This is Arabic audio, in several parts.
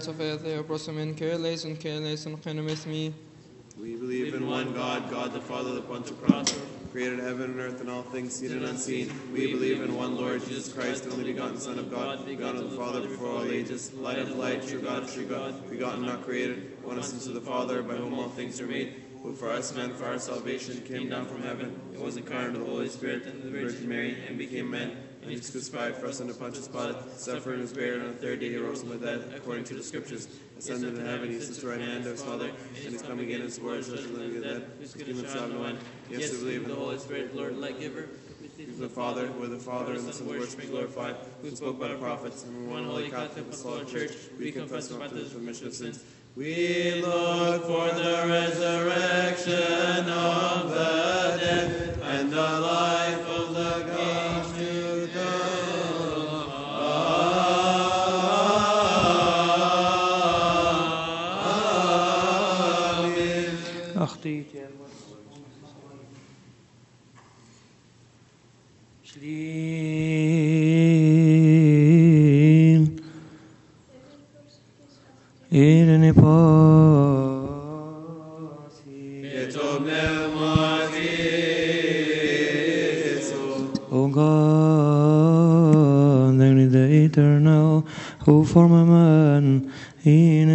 Sofia Theoprosomen, Kereleison, Chenomithmi. We believe in one God, God the Father, the Pantocrator, created heaven and earth and all things seen and unseen. We believe in one Lord Jesus Christ, the only begotten Son of God, begotten of the Father before all ages, light of light, true God, begotten, not created, one essence of the Father, by whom all things are made, who for us men, for our salvation, came down from heaven, and was incarnate of the Holy Spirit and the Virgin Mary, and became man, and he was crucified for us under Pontius Pilate, suffered and was buried, on the third day he rose from the dead, according to the Scriptures, ascended into heaven, he sits at the right hand of his Father, and is coming again in his glory, judge the living and the dead, whose kingdom shall have no end. Yes, we believe in the Holy Spirit, Lord, light giver, the Father, who are the Father and the Son, worship and glorified, who spoke by the prophets, and one holy Catholic Apostolic Church, we confess our baptism for remission of sins. We look for the resurrection of the dead and the life of the age to come. Amen. أخطيت يا شليل إيرني باسي O God, the eternal, who form a man in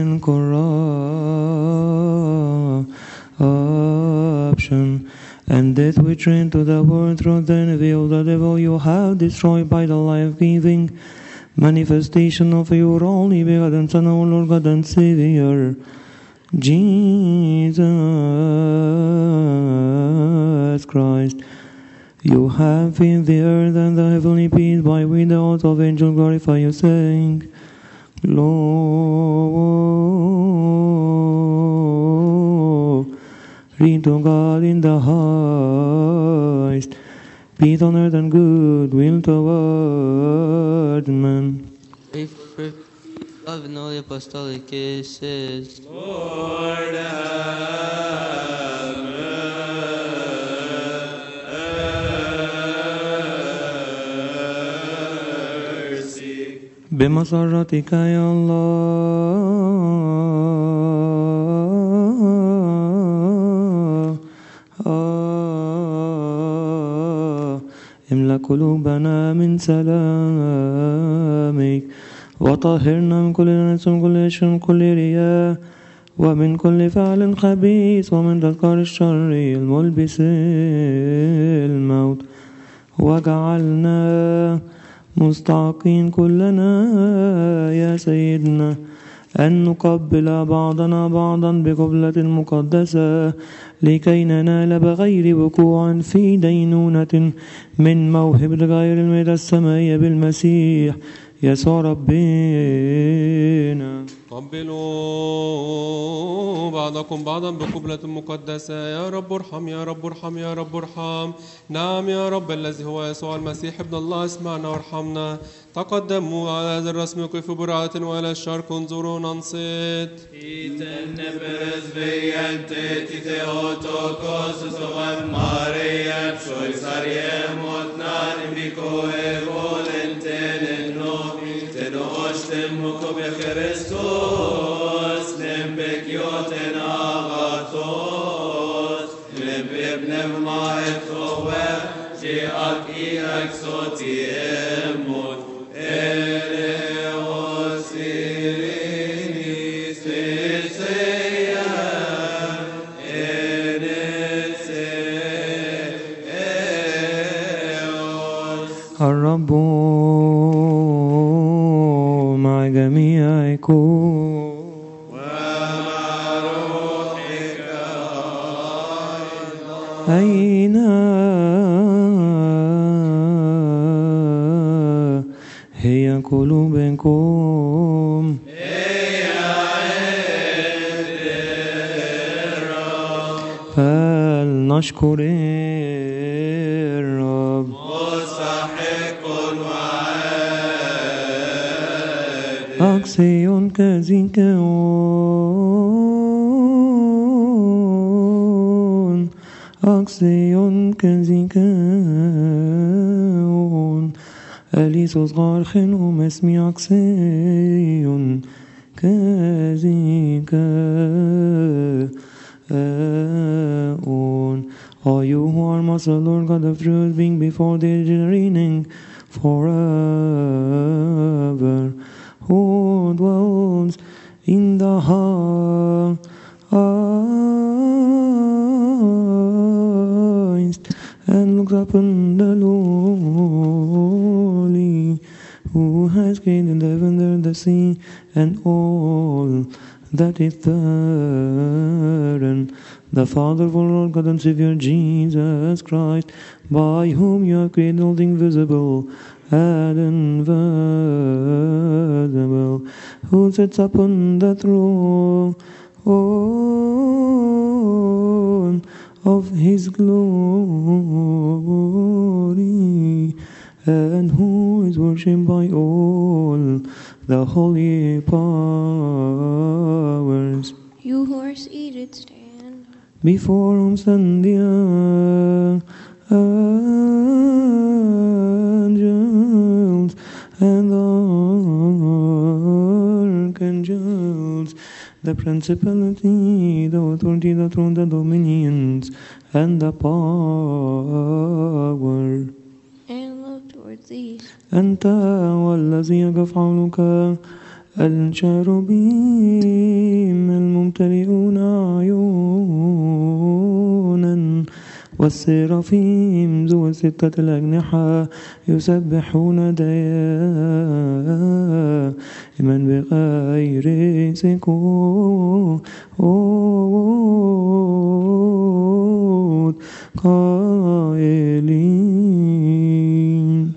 incorruption, and that which ran to the world through the envy of the devil you have destroyed by the life-giving manifestation of your only begotten Son, O Lord God and Savior, Jesus Christ. You have filled the earth and the heavenly peace, by which the host of angels glorify you, saying, Glory to God in the highest, peace on earth and good will toward men. Love and all the apostolic kisses. Lord, have mercy. بمسرتك يا الله املأ قلوبنا من سلامك، وطهرنا من كل نجس ومن كل غش ومن كل رياء ومن كل فعل خبيث ومن تذكار الشر الملبس الموت، وجعلنا مستحقين كلنا يا سيدنا أن نقبل بعضنا بعضا بقبلة مقدسة، لكي ننال بغير وقوع في دينونة من موهبة غير الميدة السمائية بالمسيح يسوع ربنا. قبلوا بعضكم بعضا بقبلة مقدسة. يا رب ارحم، يا رب ارحم، يا رب ارحم. نعم يا رب الذي هو يسوع المسيح ابن الله، اسمعنا وارحمنا. تقدموا على هذا الرسم وقفوا برعاة وإلى الشرق انظروا ننصت. Tenoshtemukov Christos, Lembekioten Agathos, Lembebnevma Ethove, Sheak Iexoti Emot, Eleos Irinis Teseya, Enetseos. الرب مع جميعكم ومع روحك أين هي قلوبكم؟ فلنشكر الرب. مستحق أكسيون كزيكون أكسيون كزيكون أليسوس غارخن ومسمي أكسيون كزيكون us, O Lord God of truth, being before thee reigning forever, who dwells in the highest, and looks upon the lowly, who has created heaven and the sea, and all that is therein, the Father of our Lord God and Savior Jesus Christ, by whom you have created all things visible and invisible, who sits upon the throne of his glory, and who is worshipped by all the holy powers, You who are seated, stand. before whom stand the angels and the archangels, the principality, the authority, the throne, the dominions, and the power. And look towards these. أنت والذي يفعلك الشاروبيم الممتلئون عيونا، والسرافيم ذو 6 الأجنحة يسبحون دائما بغير سكوت قائلين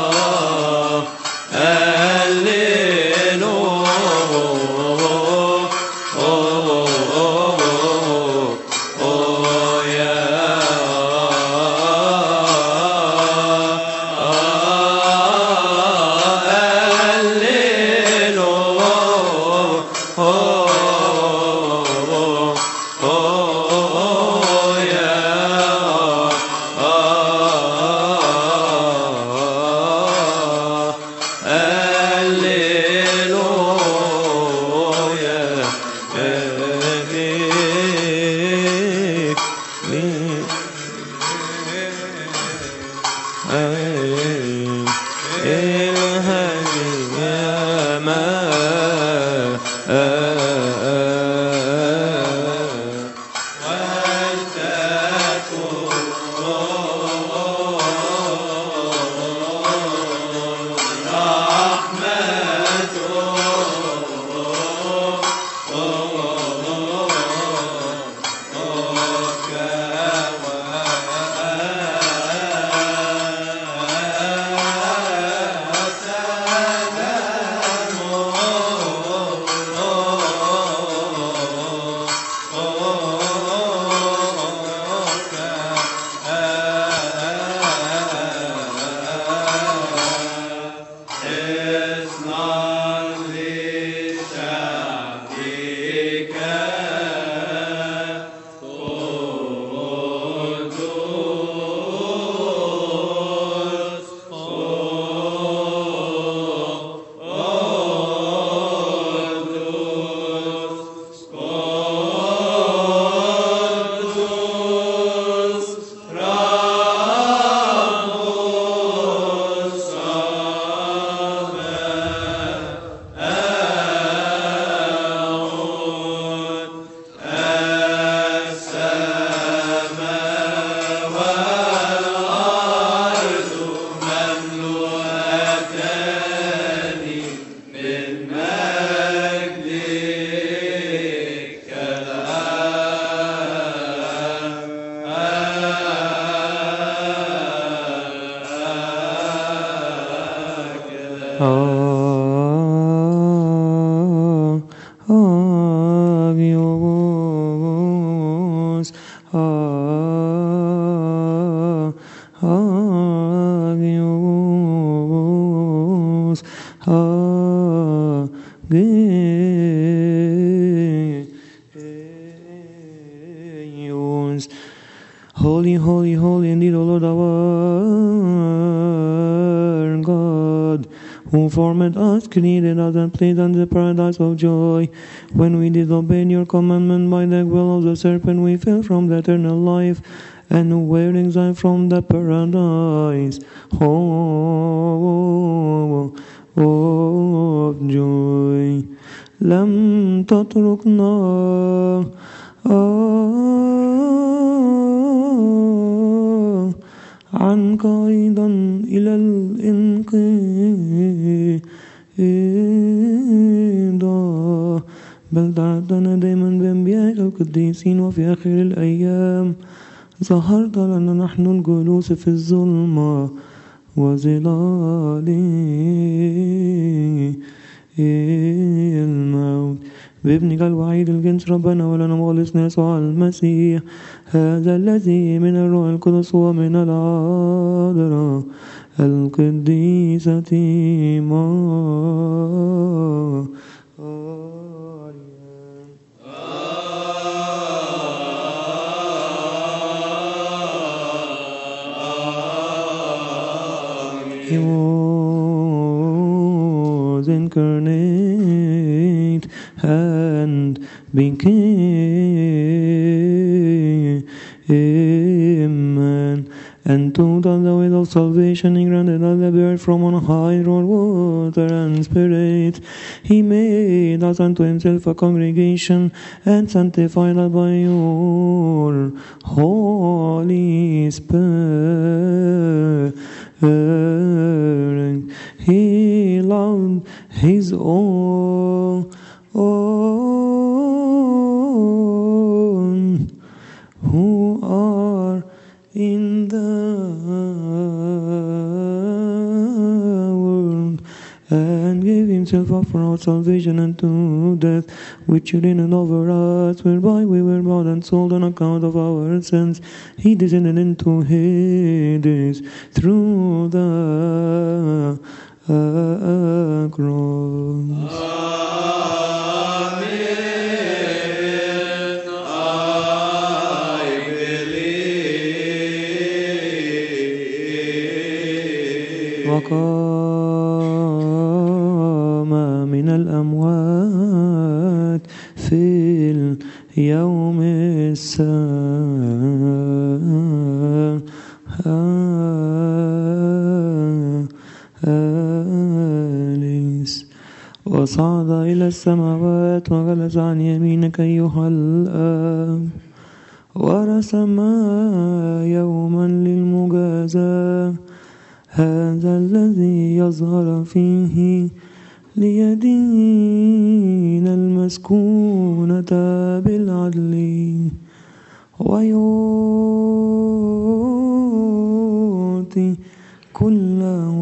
Alleluia. Agios, Agios, Agios. Holy, holy, holy indeed, O Lord our God, who formed us, created us, and placed us in the paradise of joy. When we disobeyed your commandment by the will of the serpent, we fell from the eternal life and were exiled from the paradise of joy. لم تتركنا عنك أيضا إلى الانقضاء، بل دعتنا دائما بأنبيائك القديسين، وفي آخر الأيام ظهرت لنا نحن الجلوس في الظلمة وظلال الموت بابنك الوحيد الجنس ربنا ولنا مخلصنا يسوع المسيح، هذا الذي من الروح القدس ومن العذراء القديسة مريم. He was incarnate and became man, and taught us the way of salvation. He granted us the birth from on high, through water and spirit. He made us unto himself a congregation, and sanctified us by your Holy Spirit. He loved his own who are in the world, and gave himself up for our salvation unto death, which reigned over us, whereby we were bought and sold on account of our sins. He descended into Hades through the cross. وقام من الأموات في اليوم الثالث، وصعد إلى السماوات وجلس عن يمينك أيها الآب، ورسم يوما للمجازاة، هذا الذي يظهر فيه ليدين المسكونة بالعدل، ويعطي كل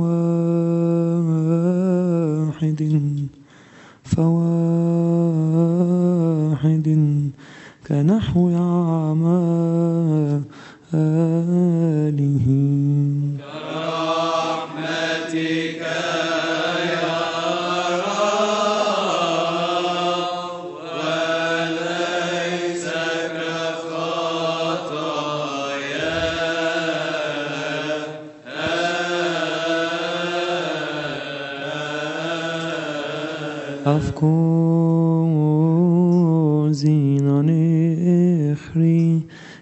واحد فواحد كنحو أعماله. أفكوزين نخري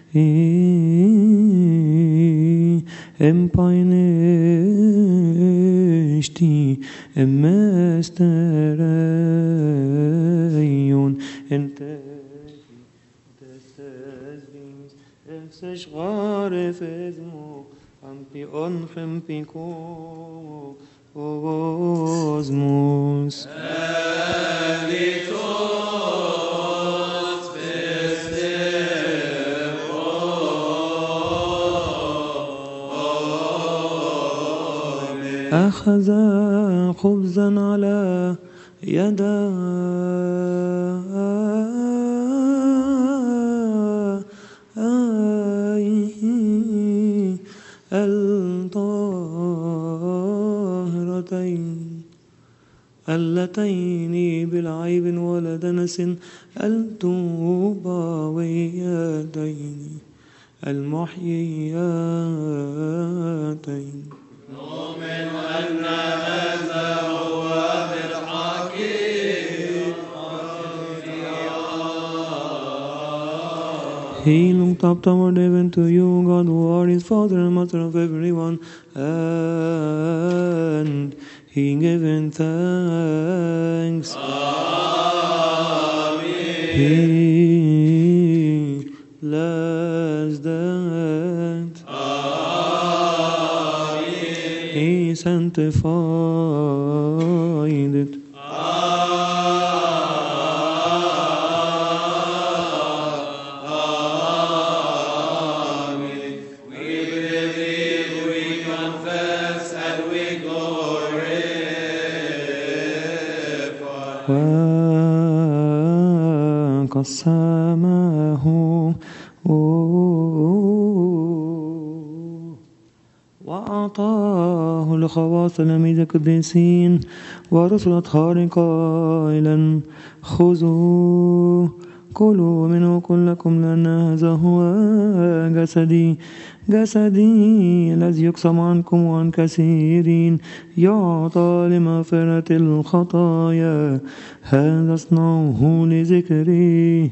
امباينشتي امستريون انت تستزبيس افسشغار فزمو امبي انخم بيكو Cosmos. أخذ خبزا على يديه الطاهرتين اللتين بالعيب ولا دنس الطوباويتين المحييتين. نؤمن أن هذا هو بالحقيقة. He looked up toward heaven to you, God, who are his Father and Mother of everyone, and he gave him thanks. Amen. He blessed that. He sanctified it. Amen. We believe, we confess, and we glorify. وقسمه وأعطاه لخواص تلاميذ القديسين ورسل أطهار قائلا خذوا كلوا منه كلكم لأن هذا هو جسدي الذي يقسم عنكم وعن كثيرين يعطى لمغفرة الخطايا هذا اصنعوه لذكري.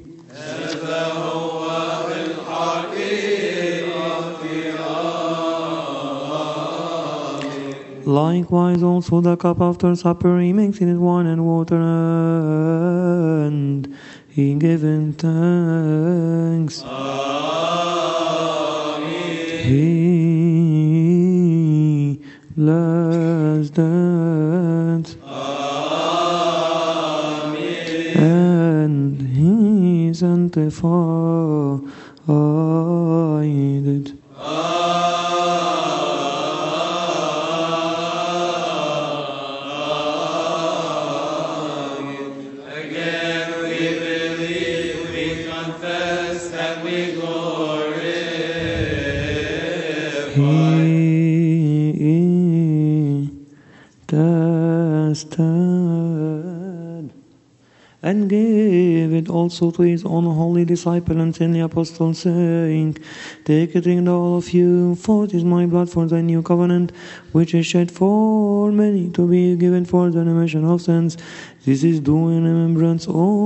Likewise also the cup after supper he makes it wine and water, and he gave him thanks. He blessed that. And he sanctified it. He tested and gave it also to his own holy disciple and saintly apostle, saying, take it, drink all of you, for it is my blood for the new covenant, which is shed for many to be given for the remission of sins. This is done in remembrance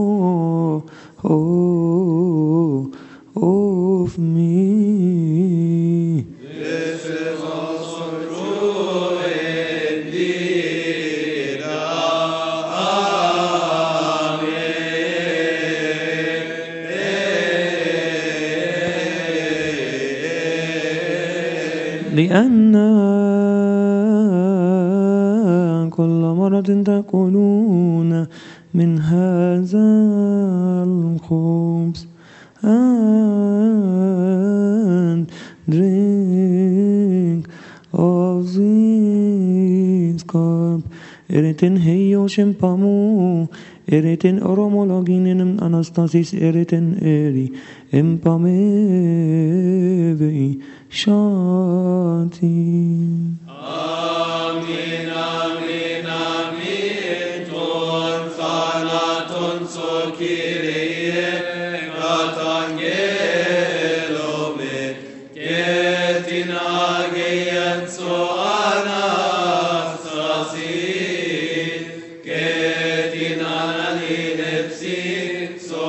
of me. This is also true indeed. Amen. لأن كل مرة تأكلون من هذا الخبز and drink of this cup. Eritin heio shimpamu, eritin oromologinin anastasis eritin eri, impamevi shati. Amen, amen, amen. Ton thanaton so Kyrie, katangelome, ketin ageyan so anastasi, ketin ananinepsi, so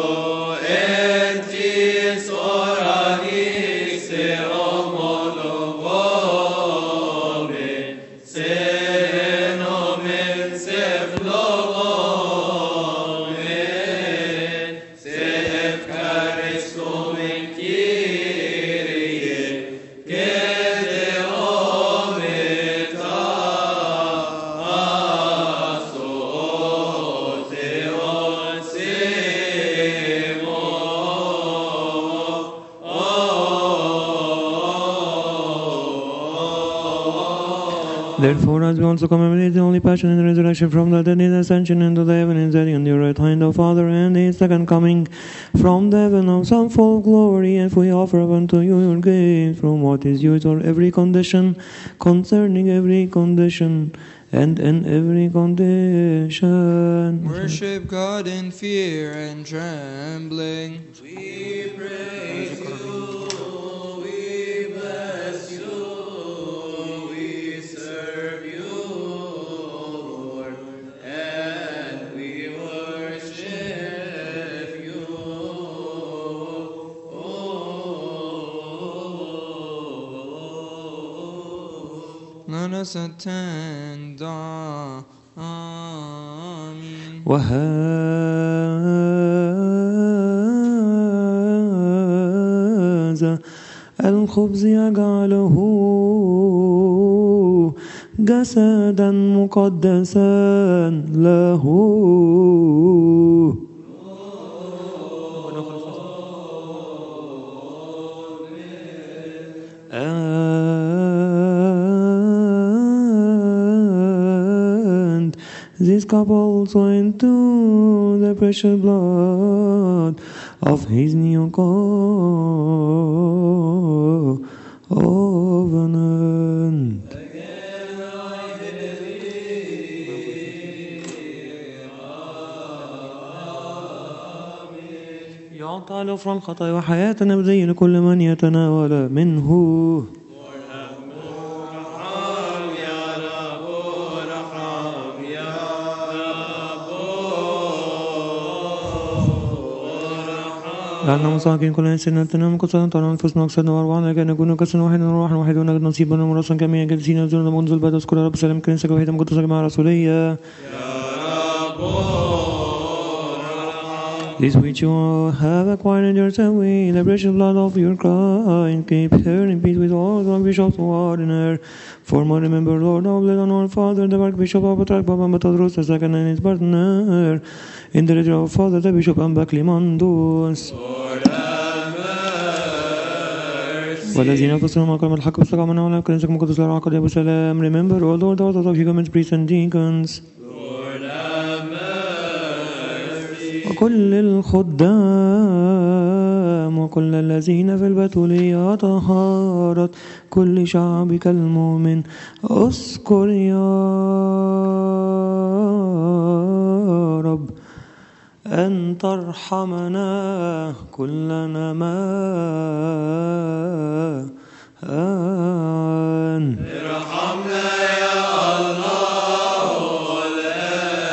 entis orani se homologome, se nomen se flogome, se efkaristomen Kyrie, kede ometa. Therefore, as we also commemorate the only passion and resurrection from the dead, his ascension into the heavens, setting on the right hand of Father, and his second coming from the heaven of some full glory, and we offer up unto you your gift from what is yours for every condition, concerning every condition, and in every condition. Worship God in fear and trembling. We praise you, we bless you, we serve you, Lord, and we worship you. Let us attend. Amen. وهذا الخبز يجعله جسدا مقدسا له and this cup also into the precious blood of his new covenant. يعطى غفر الخطايا وحياة أبدية لكل من يتناول منه. لأننا مساكين كل إنسان تنام كسرا ترى أنفسنا أقصدنا وأرواحنا كأن نكون كسرا واحدا وروحا واحدا ونجد نصيبا ومرسا كمية جالسين ينزلون منزل بعد أذكر رب سلام كنيسة وحيدا مقدسة جماعة رسولية. This which you have acquired yourself with the precious blood of your Christ, keep her in peace with all the bishops who are in her. Former remember, Lord, of blessed our Father, the Archbishop of Patriarch Papa Matadros, the second and his partner, in the region of Father, the Bishop Ambaclimandus. Lord have mercy. والذين يفسرون مقام الحق واستقاموا على كنيسة مقدسة العقد أبو سلام. Remember, O Lord, the authors of humans, priests and deacons. Lord have mercy. وكل الخدام وكل الذين في البتولية طهارة كل شعبك المؤمن اذكر يا رب أن ترحمنا كلنا معا. ارحمنا يا الله ولا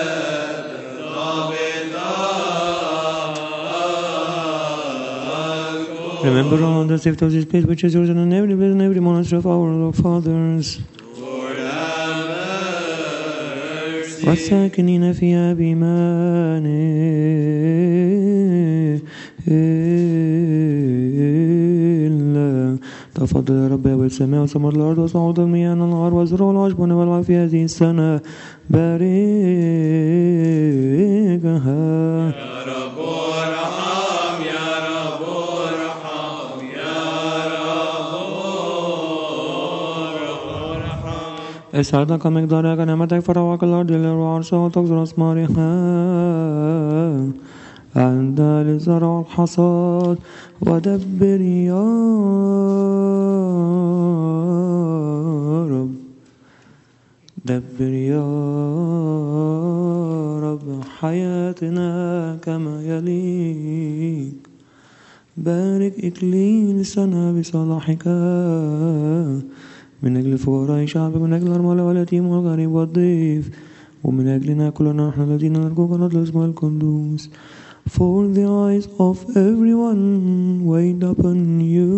Remember all the safety of this place which is yours and every place and every monastery of our fathers. Lord have mercy. والساكنين فيها بإيمان إلا تفضل يا رب يا السماء وثمر الأرض وصعود المياه النهار والزرع والعشب والوعي في هذه السنة باركها. يا رب ارحم يا رب ارحم يا رب ارحم. اسعدك مقدارك نعمتك فروعك الأرض للعرش وتكثر أثمارها عند للزرع والحصاد. ودبر يا رب دبر يا رب حياتنا كما يليق. بارك إكليل سنة بصلاحك من أجل فقراء شعبك من أجل الأرملة واليتيم والغريب والضيف ومن أجلنا كلنا نحن الذين نرجوك نطلب اسمك القدوس. For the eyes of everyone wait upon you,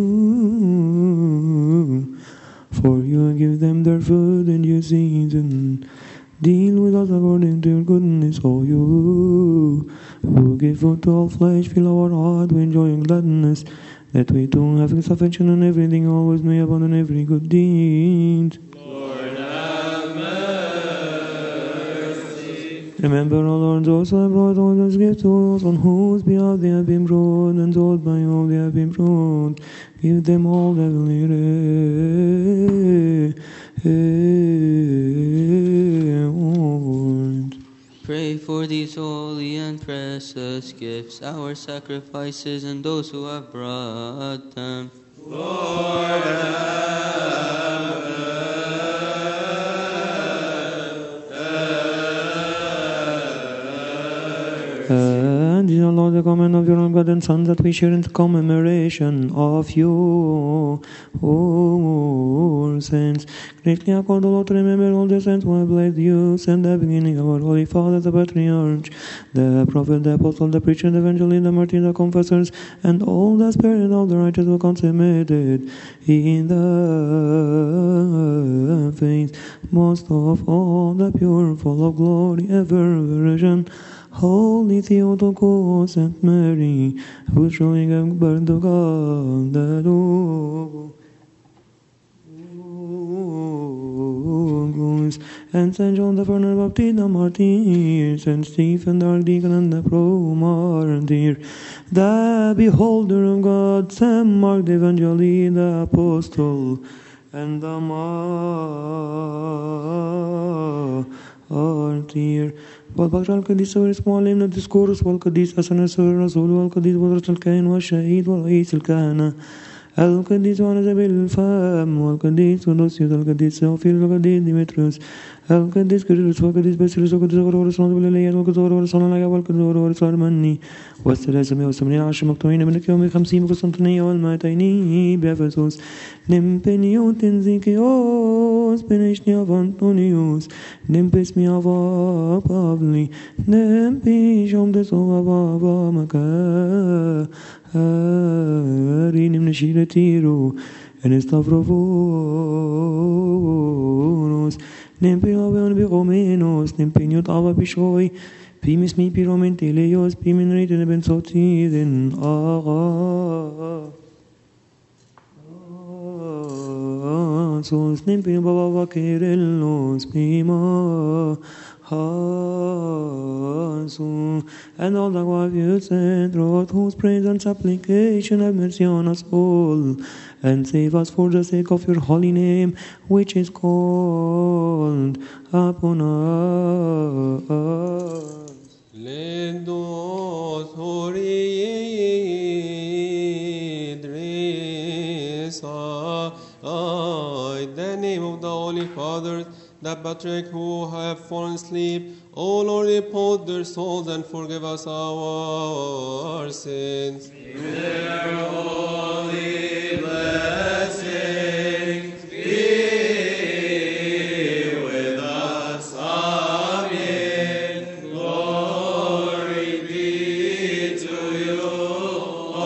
for you give them their food in due season. Deal with us according to your goodness, O you who give food to all flesh. Fill our heart with joy and gladness, that we too, having sufficient in everything, always may abound in every good deed. Lord have mercy. Remember, O Lord, those who have brought all those gifts to us, on whose behalf they have been brought, and those by whom they have been brought. Give them all heavenly heard. Pray for these holy and precious gifts, our sacrifices, and those who have brought them. And in the Lord, the command of your own God and Son, that we share in the commemoration of your saints. Greatly accord the Lord to remember all the saints who have blessed you, and the beginning of our Holy Father, the Patriarch, the Prophet, the Apostle, the Preacher, the Evangelist, the Martyr, the Confessors, and all the Spirit of the righteous who consummated in the faith. Most of all, the pure, full of glory, ever Virgin, Holy Theotokos and Mary, who showing a birth to God, the Lord. And Saint John the Father Baptist, the martyr, Saint Stephen the archdeacon and the pro-martyr, the beholder of God, Saint Mark the evangelist, the apostle, and the martyr. والبشر القديس واسمه علمنا الديسكورس والقديس أسنس الرسول والقديس بطرس الكاهن والشهيد ورئيس الكهنة القديس ونزبيل الفم والقديس ونوسيوس القديس سوفيل والقديس ديمتريوس القديس كيرلس والقديس باسيلوس والقديس غرغوريوس والقديس والقديس غرغوريوس والقديس غرغوريوس المني والثلاثمائة وثمانين عشر مكتومين من يوم 50 بقسطنطينية والمائتين بأفسوس نمبنيون تنزيكيوس بنشنيا فانتونيوس نمبسميا فابلي نمبيشوم دسوا بابا مكا هارين من شيرتيرو انستافروفونوس نمبيا بيغومينوس نمبينيوت أبا بشوي بيمس مي بيرومين تيليوس بيمن ريتن بن صوتيذن سوس نمبيا بابا كيرلوس بيما and all the glorious and through whose praise and supplication have mercy on us all, and save us for the sake of your holy name, which is called upon us. Lendos Horiidrisa, in the name of the Holy Fathers, the Patriarch who have fallen asleep, O Lord, repose their souls and forgive us our sins. Their holy blessings be with us. Amen. Glory be to you, O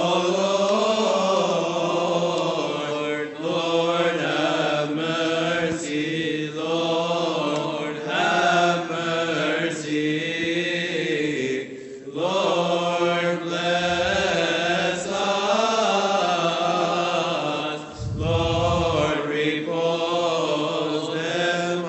Lord. Lord, have mercy. Lord, have mercy. Lord, bless us. Lord, repose them.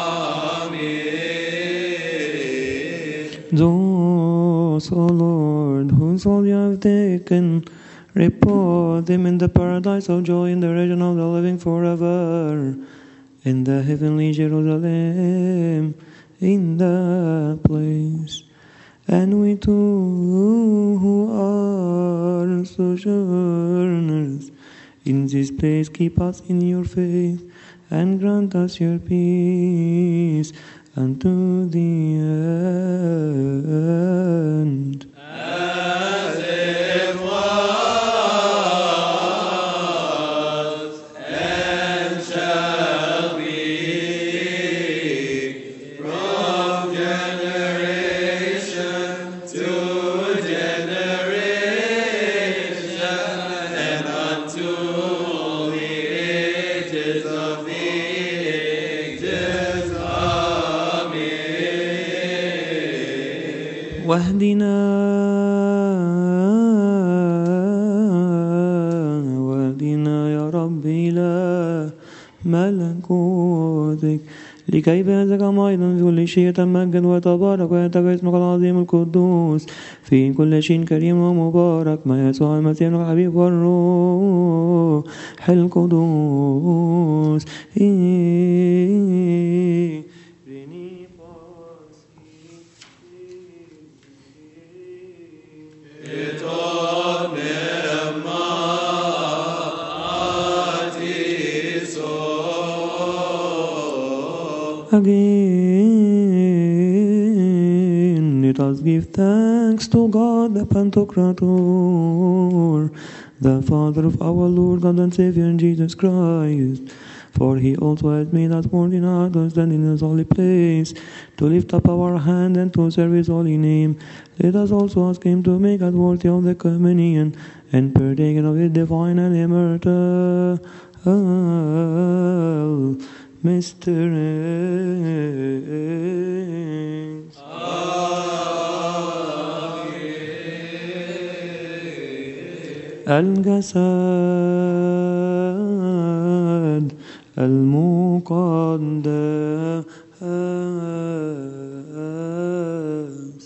Amen. Those, O Lord, whose soul you have taken, repose them in the paradise of joy in the region of the living forever, in the heavenly Jerusalem, in that place. And we too, who are sojourners in this place, keep us in your faith, and grant us your peace unto the end. As it was, and shall be, from generation to generation, and unto the ages of the ages. Amen. واهدنا واهدنا يا رب إلى ملكوتك لكي بهذا كما أيضا في كل شيء يتمجد ويتبارك ويتبع اسمك العظيم القدوس في كل شيء كريم ومبارك مع يسوع المسيح الحبيب والروح القدوس. Again, let us give thanks to God the Pantocrator, the Father of our Lord God and Savior Jesus Christ. For he also has made us worthy now to stand in his holy place, to lift up our hand and to serve his holy name. Let us also ask him to make us worthy of the communion and partaking of his divine and immortal mysteries. الجسد المقدس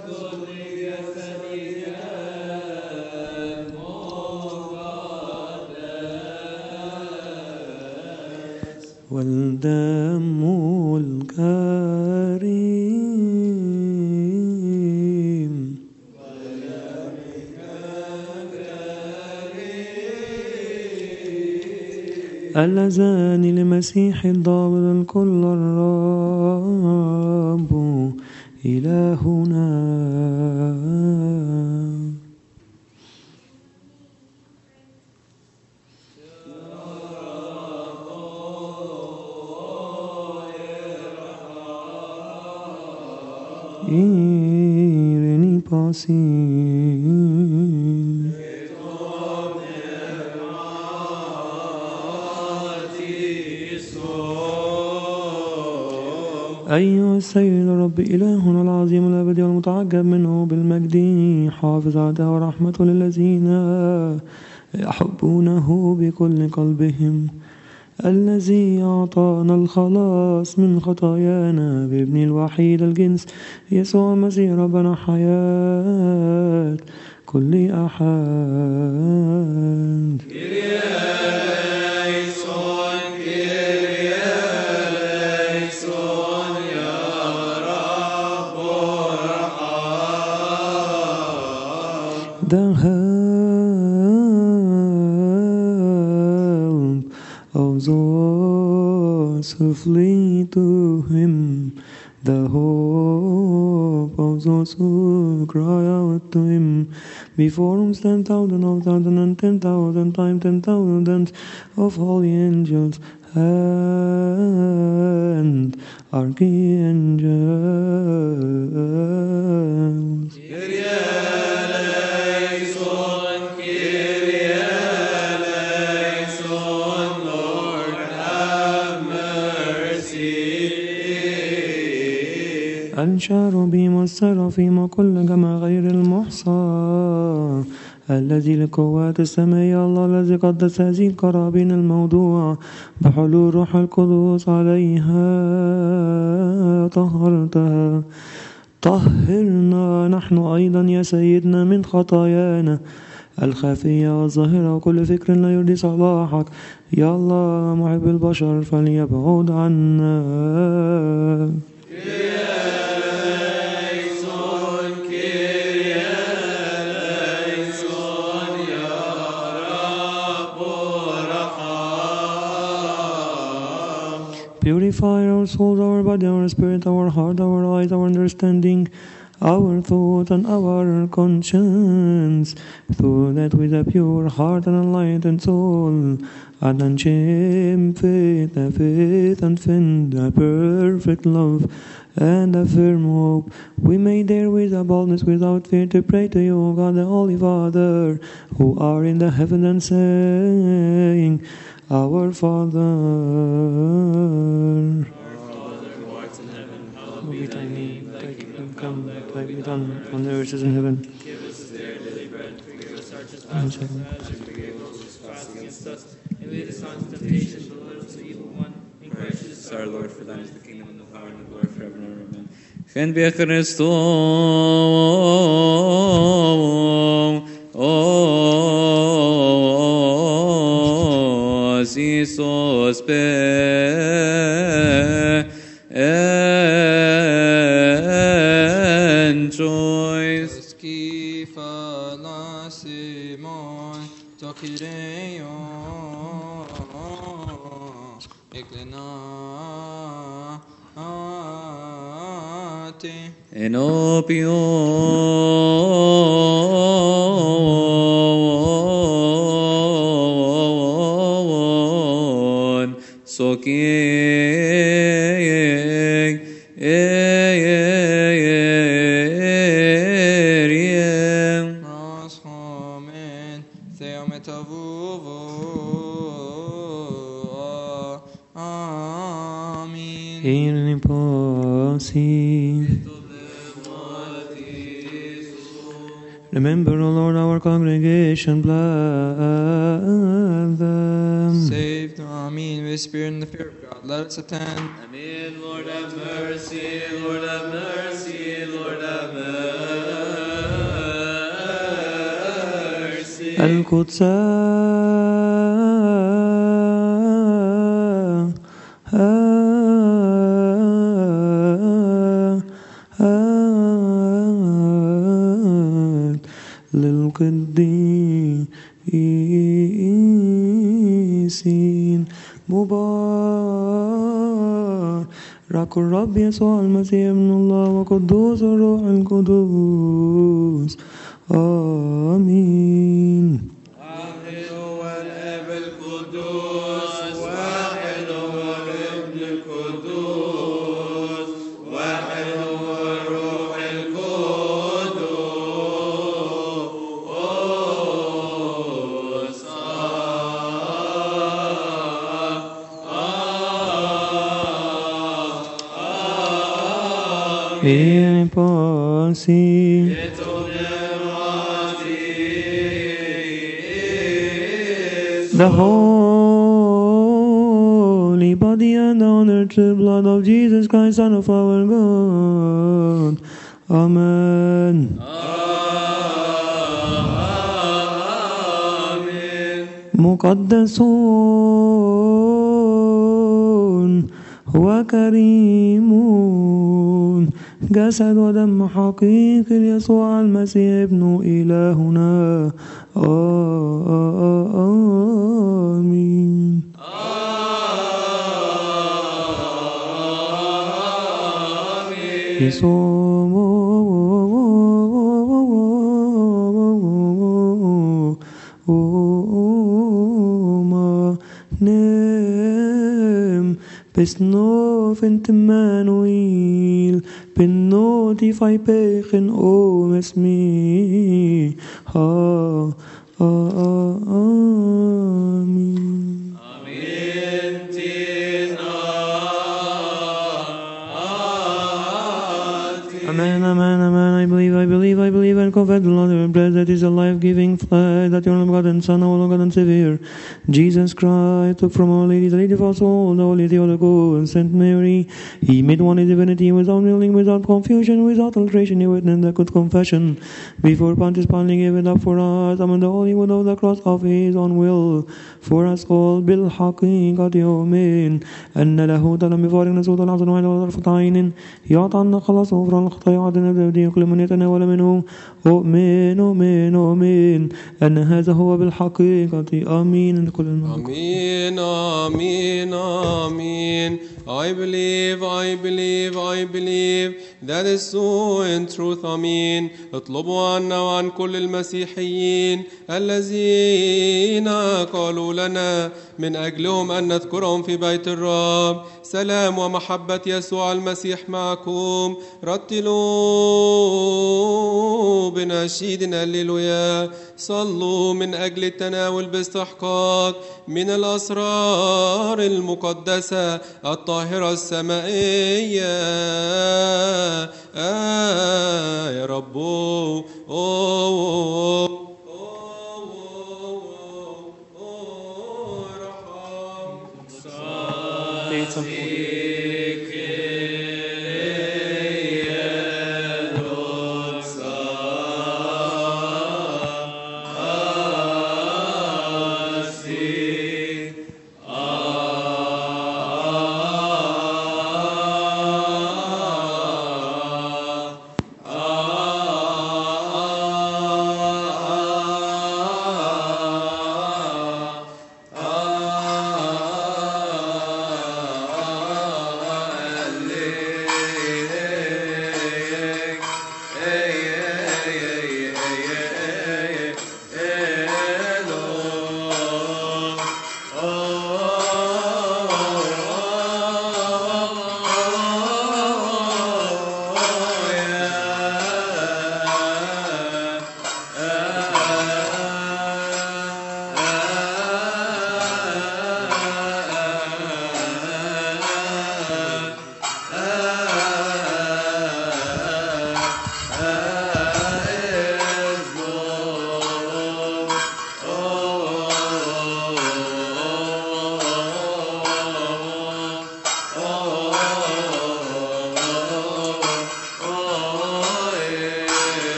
والدم الكريم اللذان لمسيح الضابط الكل الرب إلهنا. Ireni pasi أيها السيد رب إلهنا العظيم الأبدي والمتعجب منه بالمجد حافظ عهده ورحمته للذين يحبونه بكل قلبهم، الذي أعطانا الخلاص من خطايانا بابن الوحيد الجنس يسوع المسيح ربنا حياة كل أحد. The help of those who flee to him, the hope of those who cry out to him, before whom stand 1,000 of 1,000 and 10,000 times 10,000 of holy angels and archangels. الشاربيم والسرافيم وكل جمع غير المحصى الذي لقوات السماء الله الذي قدس هذه القرابين الموضوع بحلول روح القدوس عليها طهرتها. طهرنا نحن أيضا يا سيدنا من خطايانا الخافية والظاهرة وكل فكر لا يرضي صلاحك يا الله محب البشر فليبعد عنا. Purify our souls, our body, our spirit, our heart, our eyes, our understanding, our thought and our conscience, so that with a pure heart and enlightened soul, and unshame faith and find a perfect love and a firm hope, we may dare with a boldness without fear to pray to you, God the Holy Father, who are in the heaven, and saying, Our Father, who art in heaven, hallowed be thy name, thy kingdom come, thy will be done on earth as in heaven. Give us this day our daily bread, forgive us our trespasses, as we forgive those who trespass against us, and lead us not into temptation, but deliver us from the evil one. In Christ Jesus Christ our Lord, for thine is the kingdom and the power and the glory forever and ever. Amen. Fen be Christo Isos pe enjoys. Skifa la Simon Tokireyo Eklena Ate Enopio Soking Ras Homen Theometavuvo Amen. Healing Pasi. Remember, O Lord, our congregation, bless them. Save them, Amen, with the spirit and the fear of God. Let us attend. Amen. Lord have mercy, Lord have mercy, Lord have mercy. للقديسين مبارك الرب يسوع المسيح ابن الله وقدوس الروح القدوس آمين. واحد هو الاب القدوس، واحد هو الابن القدوس، واحد هو الروح القدوس. Et pensi the holy body and honored blood of Jesus Christ, Son of our God. Amen. مقدسون وكريمون جسد ودم حقيقي يسوع المسيح ابن إلهنا آمين. Besnoven Emmanuel, benotify pechen o mesmi. Amen. Amen, amen, amen. I believe, and confess the Lord and bread that is a life-giving flesh, that your only begotten Son, our Lord God and Savior, Jesus Christ, took from Our Lady, the Lady of our soul, the Holy Theotokos, and Saint Mary. He made one in divinity, without kneeling, without confusion, without alteration. He witnessed the good confession. Before Pontius Pilate gave it up for us, among the holy wood of the cross of his own will, for us all, بالحقيقة يؤمن أن له تلم بفارق نسوط العظم وعلى طرفة عين يعطى عنا خلاص غفران الخطايا وعدنا الأبدية كل من يتناول منه أؤمن أؤمن أؤمن أن هذا هو بالحقيقة آمين. كل Amen, amen, amen. I believe that is so in truth. Amen. اطلبوا عنا وعن كل المسيحيين الذين قالوا لنا من أجلهم أن نذكرهم في بيت الرب. سلام ومحبة يسوع المسيح معكم. رتلوا بنشيد هللويا. صلوا من أجل التناول باستحقاق من الأسرار المقدسة الطاهرة السمائية. يا رب ارحم.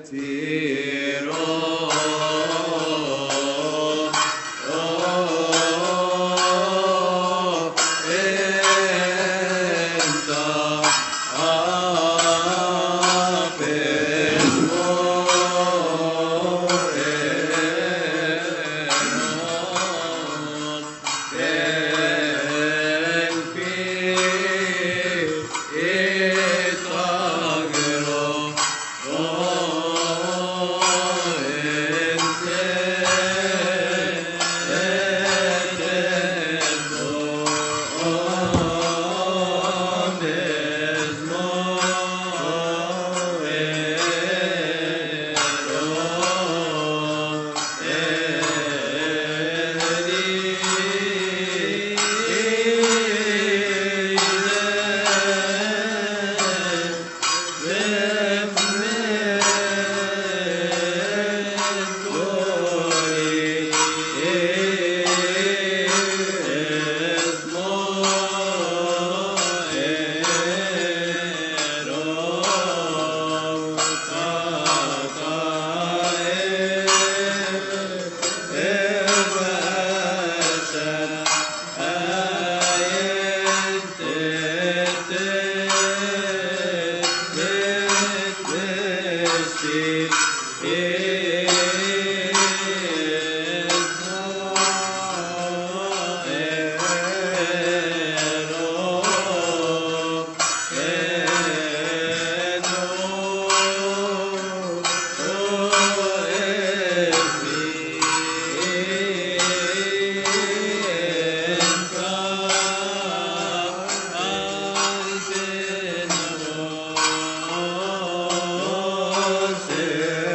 Amen.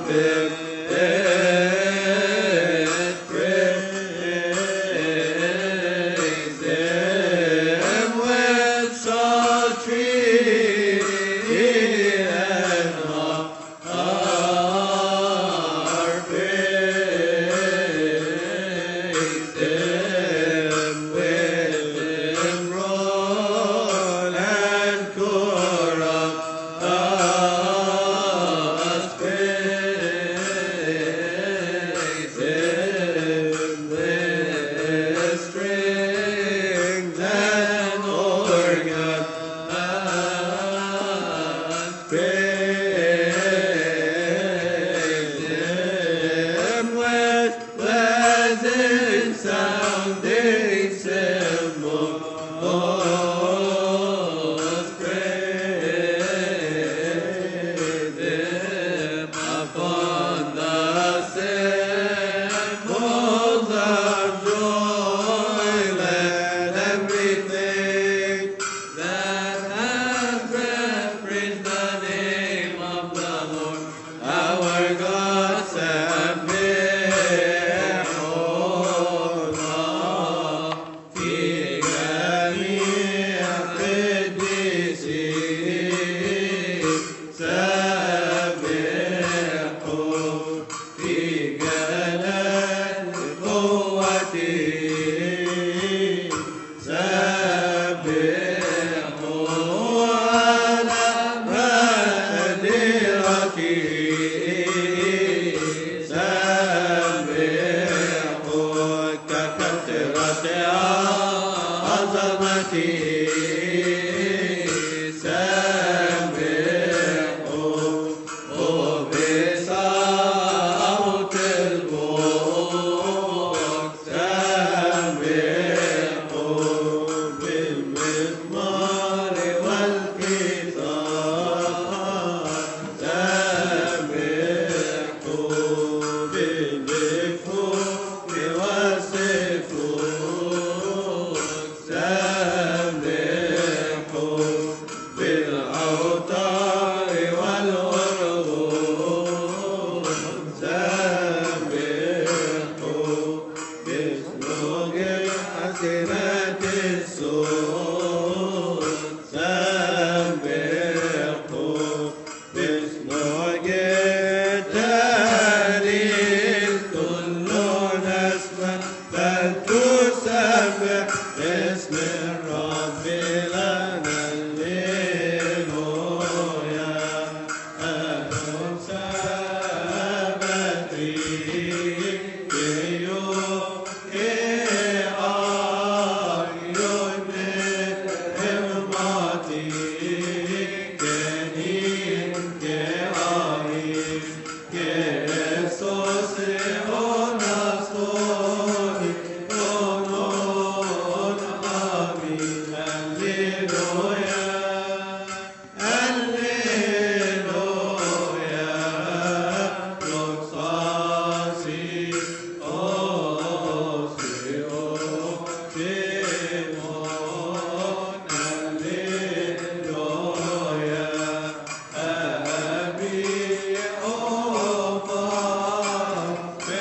Alleluia.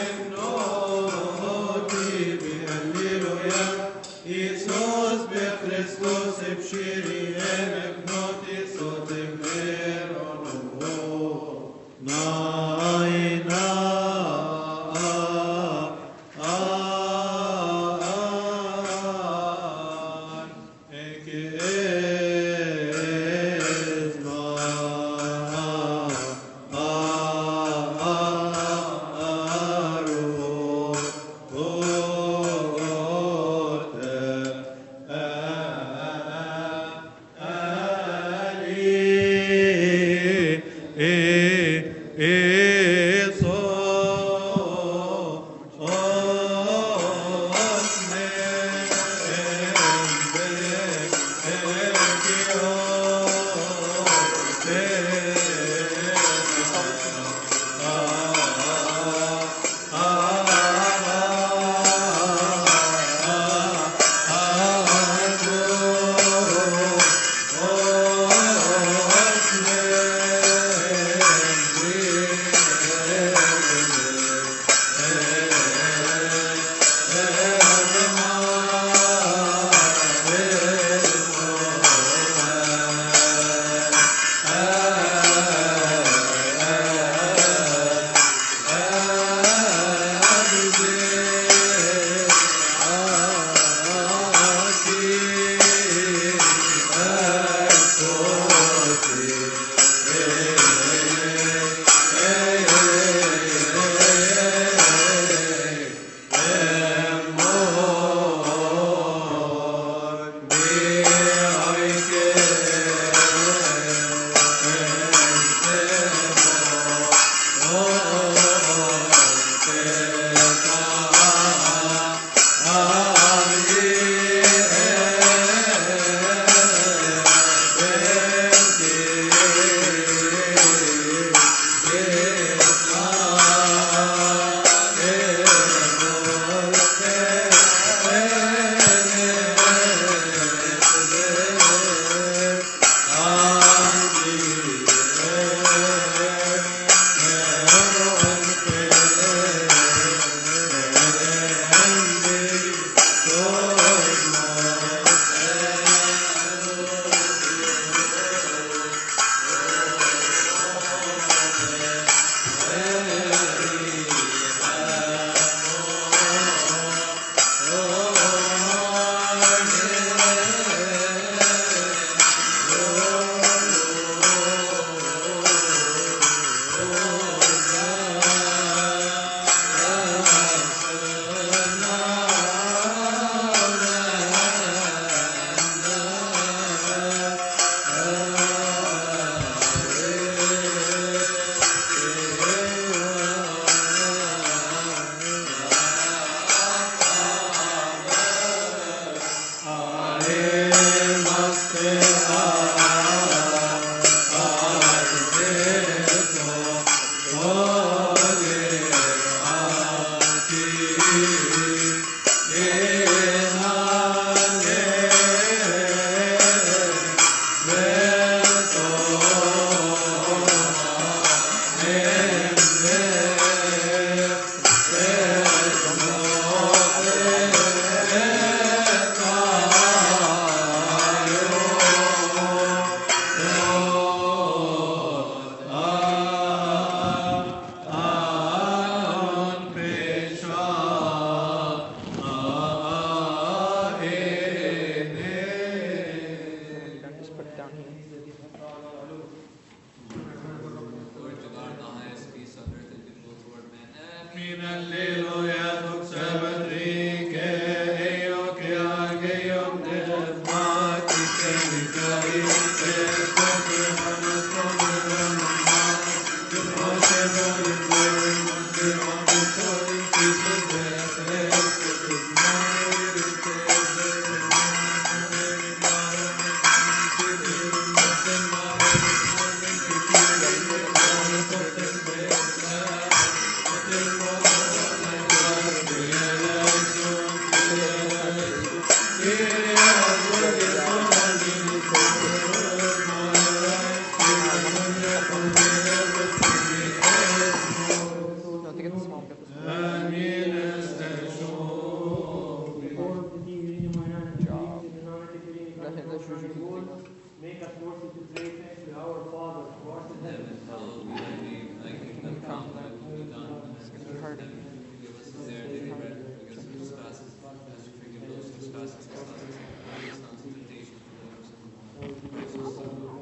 Make us worthy to say thanks to our Father, who art in heaven. Hallowed be thy name, thy kingdom come, thy will be done on earth as it is in heaven. Give us this day our daily bread, and forgive us our trespasses, as we forgive those who trespass against us. And lead us not into temptation, but deliver us from evil.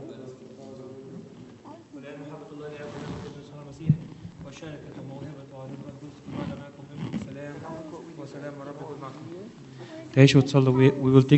ولأن محبة الله لأبنا وكرسنا المسيح وشاركة وموهبة وعلم القدس كما معكم منكم سلام وسلام الرب يكون معكم. تعيشوا وتصلوا. We will take